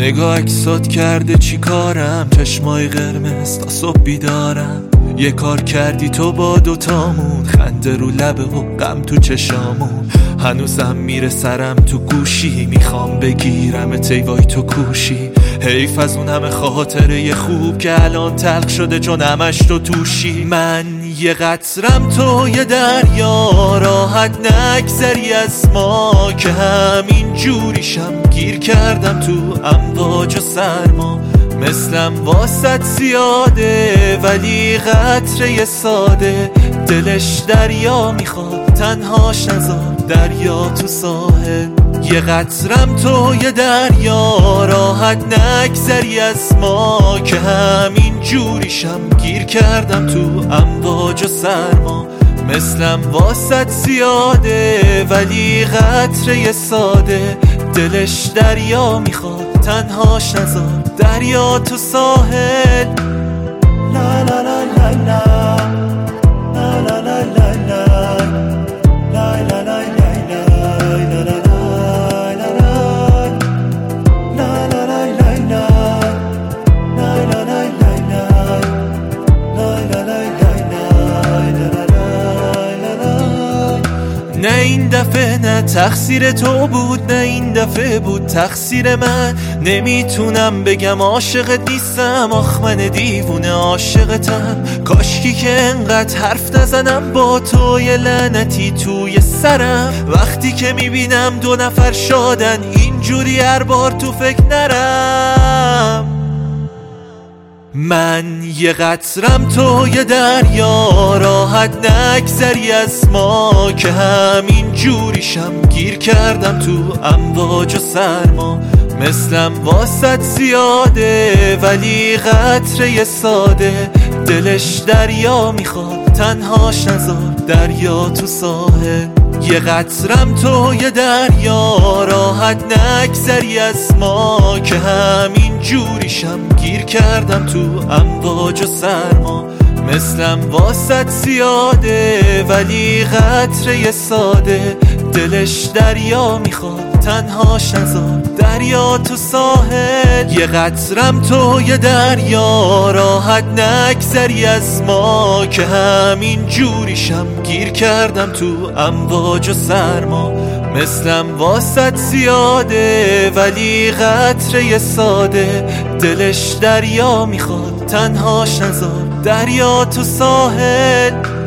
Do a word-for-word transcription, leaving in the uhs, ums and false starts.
نگاه اکسات کرده چی کارم، چشمای قرمز تا صبح بیدارم. یه کار کردی تو با دوتامون، خنده رو لبه و غم تو چشامون. هنوزم میره سرم تو گوشی، میخوام بگیرم تیوای تو کوشی. حیف از اون همه خاطره خوب که الان تلخ شده چون همش تو توشی. من یه قطرم تو یه دریا، راحت نگذری از ما که همین جوریشم گیر کردم تو امواج و سرما. مثلم واسط زیاده ولی قطره ساده، دلش دریا میخواد تنهاش نذار دریا تو ساحل. یه قطرم تو یه دریا، راحت نگذری از ما که همین جوریشم گیر کردم تو امواج و سرما. مثلم واسط زیاده ولی قطره ساده، دلش دریا میخواد تنهاش نذار دریا تو ساحل. لا لا لا لا لا لا لا لا لا لا لا لا لا نه این دفعه نه تقصیر تو بود، نه این دفعه بود تقصیر من. نمیتونم بگم عاشقت نیستم، آخ من دیوونه عاشقتم. کاشکی که انقدر حرف نزنم با تو یه لعنتی توی سرم. وقتی که میبینم دو نفر شادن اینجوری هر بار تو فکر نرم. من یه قطرم تو یه دریا، راحت نگذری از ما که همین جوریشم گیر کردم تو امواج و سرما. مثلم واسط زیاده ولی قطره ساده، دلش دریا میخواد تنهاش نذار دریا تو ساحل. یه قطرم تو یه دریا، راحت نگذری از ما که همین جوریشم گیر کردم تو امواج و سرما. مثلم واسط زیاده ولی قطره ساده، دلش دریا میخواد تنهاش نذار دریا تو ساحل. یه قطرم تو یه دریا، راحت نگذری از ما که همین جوریشم گیر کردم تو امواج و سرما. مثلم واسط زیاده ولی قطره ساده، دلش دریا میخواد تنهاش نذار دریا تو ساحل.